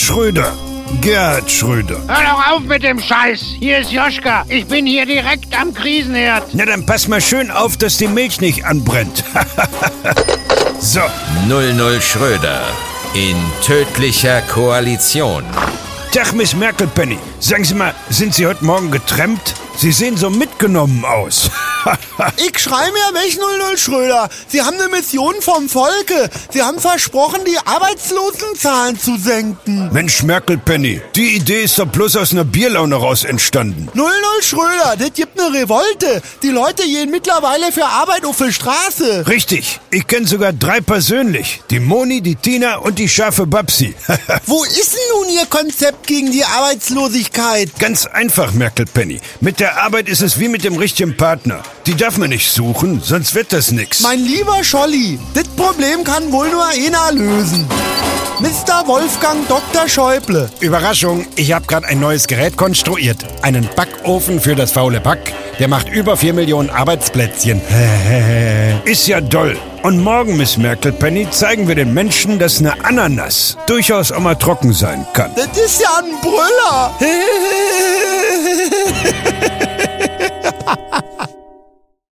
Schröder. Gerhard Schröder. Hör doch auf mit dem Scheiß. Hier ist Joschka. Ich bin hier direkt am Krisenherd. Na, dann pass mal schön auf, dass die Milch nicht anbrennt. So. 00 Schröder in tödlicher Koalition. Tag, Miss Merkel-Penny. Sagen Sie mal, sind Sie heute Morgen getrennt? Sie sehen so mitgenommen aus. Ich schreibe ja weg, 00 Schröder. Sie haben eine Mission vom Volke. Sie haben versprochen, die Arbeitslosenzahlen zu senken. Mensch, Merkel-Penny, die Idee ist doch bloß aus einer Bierlaune raus entstanden. 00 Schröder, das gibt eine Revolte. Die Leute gehen mittlerweile für Arbeit auf die Straße. Richtig, ich kenne sogar 3 persönlich. Die Moni, die Tina und die scharfe Babsi. Wo ist denn nun Ihr Konzept gegen die Arbeitslosigkeit? Ganz einfach, Merkel-Penny. Mit der Arbeit ist es wie mit dem richtigen Partner. Die darf man nicht suchen, sonst wird das nix. Mein lieber Scholli, das Problem kann wohl nur einer lösen. Mr. Wolfgang Dr. Schäuble. Überraschung, ich habe gerade ein neues Gerät konstruiert. Einen Backofen für das faule Back. Der macht über 4 Millionen Arbeitsplätzchen. Ist ja doll. Und morgen, Miss Merkel-Penny, zeigen wir den Menschen, dass eine Ananas durchaus auch mal trocken sein kann. Das ist ja ein Brüller.